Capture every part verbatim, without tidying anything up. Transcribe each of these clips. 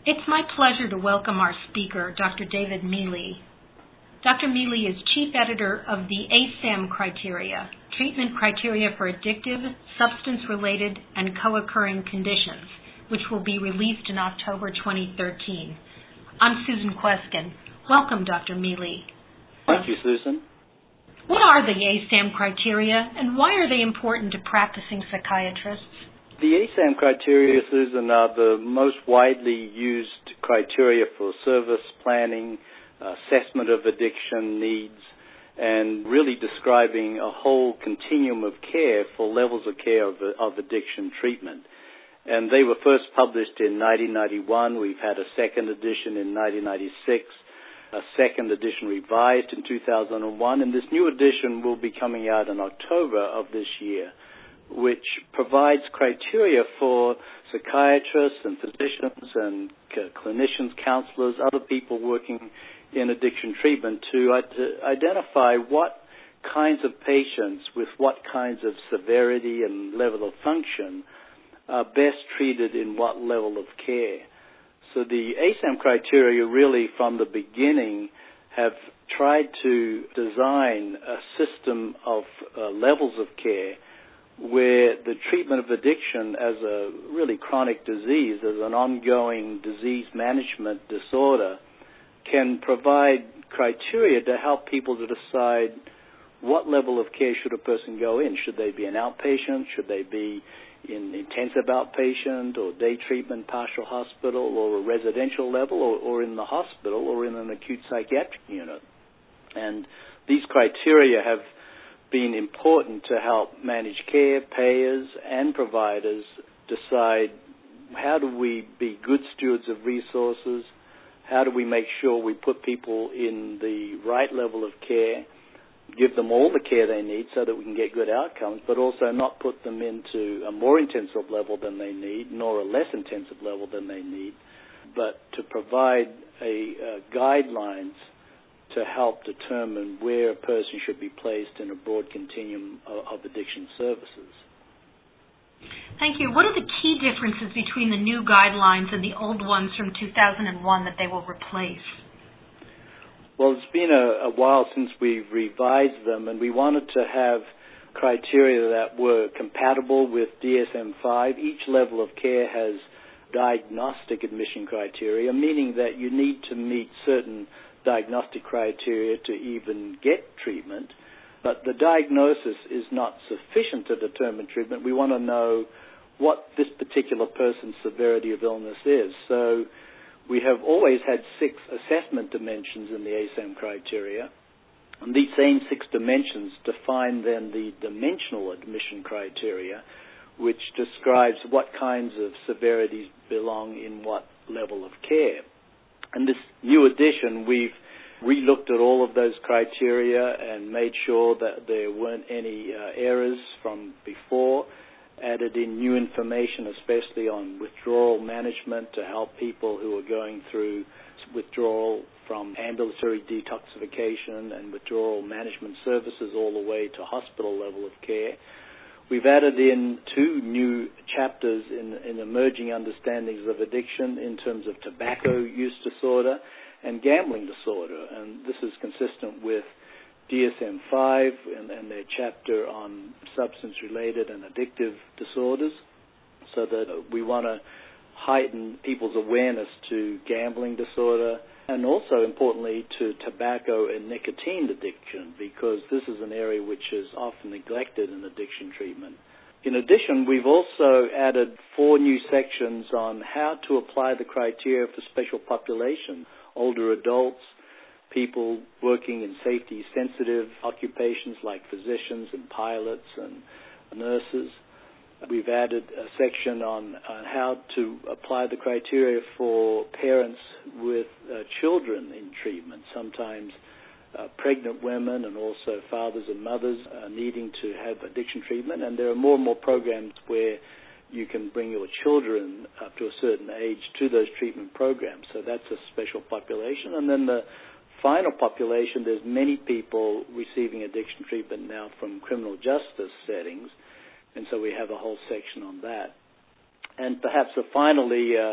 It's my pleasure to welcome our speaker, Doctor David Mealy. Doctor Mealy is Chief Editor of the A S A M Criteria, Treatment Criteria for Addictive, Substance-Related, and Co-Occurring Conditions, which will be released in October twenty thirteen. I'm Susan Queskin. Welcome, Doctor Mealy. Thank you, Susan. What are the A S A M criteria, and why are they important to practicing psychiatrists? The A S A M criteria, Susan, are the most widely used criteria for service planning, assessment of addiction needs, and really describing a whole continuum of care for levels of care of, of addiction treatment. And they were first published in nineteen ninety-one. We've had a second edition in nineteen ninety-six, a second edition revised in two thousand one, and this new edition will be coming out in October of this year, which provides criteria for psychiatrists and physicians and clinicians, counselors, other people working in addiction treatment to, uh, to identify what kinds of patients with what kinds of severity and level of function are best treated in what level of care. So the A S A M criteria really from the beginning have tried to design a system of uh, levels of care where the treatment of addiction as a really chronic disease, as an ongoing disease management disorder, can provide criteria to help people to decide what level of care should a person go in. Should they be an outpatient? Should they be in intensive outpatient or day treatment, partial hospital, or a residential level, or, or in the hospital, or in an acute psychiatric unit? And these criteria have been important to help manage care, payers, and providers decide how do we be good stewards of resources, how do we make sure we put people in the right level of care, give them all the care they need so that we can get good outcomes, but also not put them into a more intensive level than they need, nor a less intensive level than they need, but to provide a uh, guidelines to help determine where a person should be placed in a broad continuum of, of addiction services. Thank you. What are the key differences between the new guidelines and the old ones from two thousand one that they will replace? Well, it's been a, a while since we've revised them, and we wanted to have criteria that were compatible with D S M five. Each level of care has diagnostic admission criteria, meaning that you need to meet certain diagnostic criteria to even get treatment, but the diagnosis is not sufficient to determine treatment. We want to know what this particular person's severity of illness is. So we have always had six assessment dimensions in the A S A M criteria, and these same six dimensions define then the dimensional admission criteria, which describes what kinds of severities belong in what level of care. In this new edition, we've re-looked at all of those criteria and made sure that there weren't any uh, errors from before, added in new information, especially on withdrawal management to help people who are going through withdrawal from ambulatory detoxification and withdrawal management services all the way to hospital level of care. We've added in two new chapters in, in emerging understandings of addiction in terms of tobacco use disorder and gambling disorder. And this is consistent with D S M five and, and their chapter on substance-related and addictive disorders, so that we want to heighten people's awareness to gambling disorder and also, importantly, to tobacco and nicotine addiction, because this is an area which is often neglected in addiction treatment. In addition, we've also added four new sections on how to apply the criteria for special populations, older adults, people working in safety-sensitive occupations like physicians and pilots and nurses. We've added a section on, on how to apply the criteria for parents with uh, children in treatment, sometimes uh, pregnant women and also fathers and mothers uh, needing to have addiction treatment. And there are more and more programs where you can bring your children up to a certain age to those treatment programs. So that's a special population. And then the final population, there's many people receiving addiction treatment now from criminal justice settings, and so we have a whole section on that. And perhaps uh, finally, uh,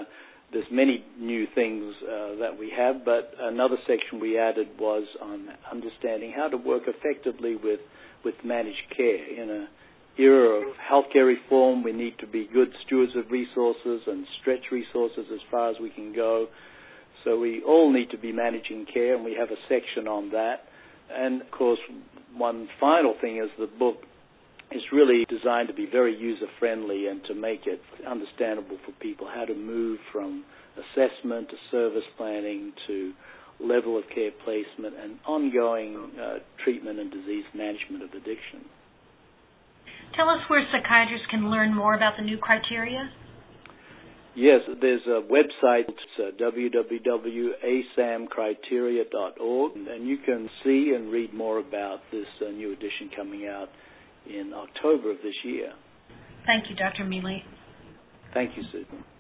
there's many new things uh, that we have, but another section we added was on understanding how to work effectively with, with managed care. In an era of healthcare reform, we need to be good stewards of resources and stretch resources as far as we can go. So we all need to be managing care, and we have a section on that. And, of course, one final thing is the book is really designed to be very user-friendly and to make it understandable for people how to move from assessment to service planning to level of care placement and ongoing uh, treatment and disease management of addiction. Tell us where psychiatrists can learn more about the new criteria. Yes, there's a website, it's uh, w w w dot a s a m criteria dot org, and you can see and read more about this uh, new edition coming out in October of this year. Thank you, Doctor Mealy. Thank you, Susan.